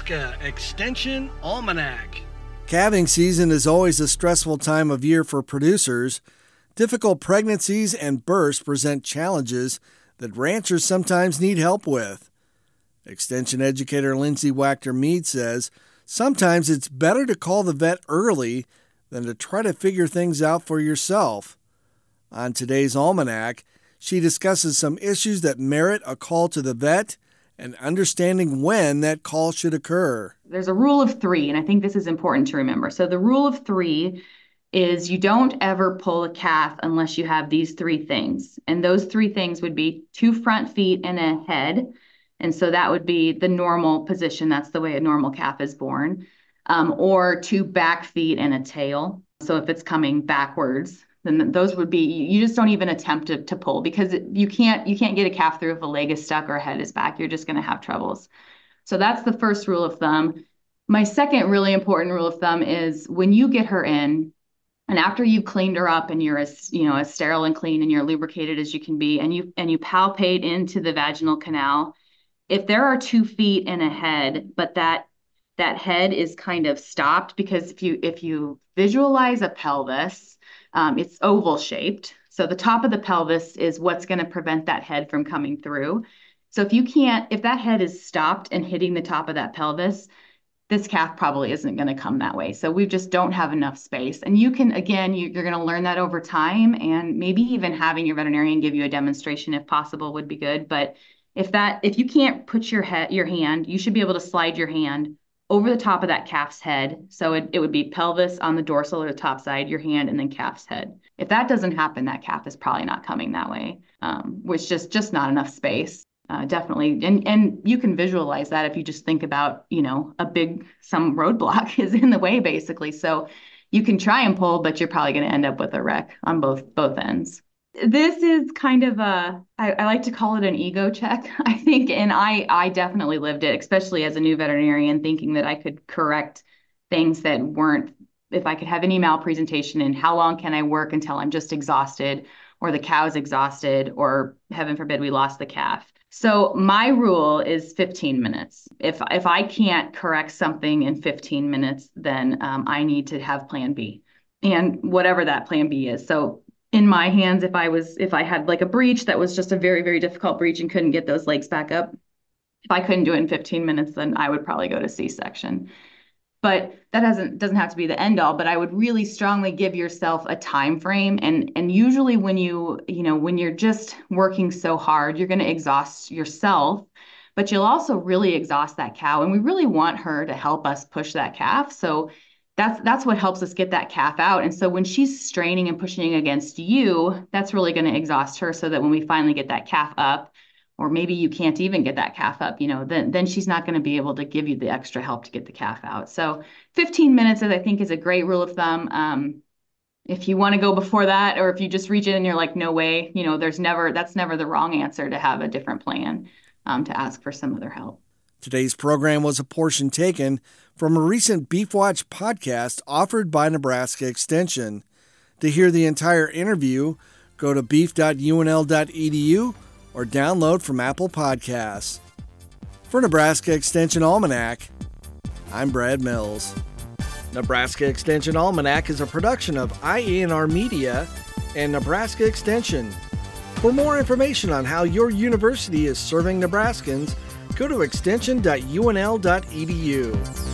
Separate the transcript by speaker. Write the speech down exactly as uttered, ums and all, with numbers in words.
Speaker 1: Nebraska Extension Almanac.
Speaker 2: Calving season is always a stressful time of year for producers. Difficult pregnancies and births present challenges that ranchers sometimes need help with. Extension educator Lindsay Wachter-Mead says sometimes it's better to call the vet early than to try to figure things out for yourself. On today's Almanac, she discusses some issues that merit a call to the vet and understanding when that call should occur.
Speaker 3: There's a rule of three, and I think this is important to remember. So the rule of three is you don't ever pull a calf unless you have these three things. And those three things would be two front feet and a head. And so that would be the normal position. That's the way a normal calf is born. Um, or two back feet and a tail. So if it's coming backwards, then those would be, you just don't even attempt to, to pull, because you can't you can't get a calf through if a leg is stuck or a head is back. You're just going to have troubles. So that's the first rule of thumb. My second really important rule of thumb is when you get her in, and after you've cleaned her up and you're as, you know, as sterile and clean and you're lubricated as you can be, and you and you palpate into the vaginal canal, if there are two feet and a head, but that that head is kind of stopped, because if you if you visualize a pelvis, Um, it's oval shaped. So the top of the pelvis is what's going to prevent that head from coming through. So if you can't, if that head is stopped and hitting the top of that pelvis, this calf probably isn't going to come that way. So we just don't have enough space. And you can, again, you, you're going to learn that over time, and maybe even having your veterinarian give you a demonstration if possible would be good. But if that, if you can't put your head, your hand, you should be able to slide your hand over the top of that calf's head. So it, it would be pelvis on the dorsal or the top side, your hand, and then calf's head. If that doesn't happen, that calf is probably not coming that way, um, which just just not enough space. Uh, definitely. And and you can visualize that if you just think about, you know, a big, some roadblock is in the way, basically. So you can try and pull, but you're probably going to end up with a wreck on both both ends. This is kind of a, I, I like to call it an ego check, I think. And I, I definitely lived it, especially as a new veterinarian, thinking that I could correct things that weren't, if I could have any malpresentation in how long can I work until I'm just exhausted, or the cow's exhausted, or heaven forbid we lost the calf. So my rule is fifteen minutes. If, if I can't correct something in fifteen minutes, then um, I need to have plan B, and whatever that plan B is. So in my hands, if I was, if I had like a breech that was just a very, very difficult breech and couldn't get those legs back up, if I couldn't do it in fifteen minutes, then I would probably go to C-section. But that doesn't doesn't have to be the end all. But I would really strongly give yourself a time frame. And and usually when you, you know, when you're just working so hard, you're going to exhaust yourself, but you'll also really exhaust that cow. And we really want her to help us push that calf. So That's that's what helps us get that calf out. And so when she's straining and pushing against you, that's really going to exhaust her, so that when we finally get that calf up, or maybe you can't even get that calf up, you know, then, then she's not going to be able to give you the extra help to get the calf out. So fifteen minutes, I think, is a great rule of thumb. Um, if you want to go before that, or if you just reach in and you're like, no way, you know, there's never, that's never the wrong answer to have a different plan, um, to ask for some other help.
Speaker 2: Today's program was a portion taken from a recent Beef Watch podcast offered by Nebraska Extension. To hear the entire interview, go to beef dot u n l dot e d u or download from Apple Podcasts. For Nebraska Extension Almanac, I'm Brad Mills. Nebraska Extension Almanac is a production of I A N R Media and Nebraska Extension. For more information on how your university is serving Nebraskans, go to extension dot u n l dot e d u.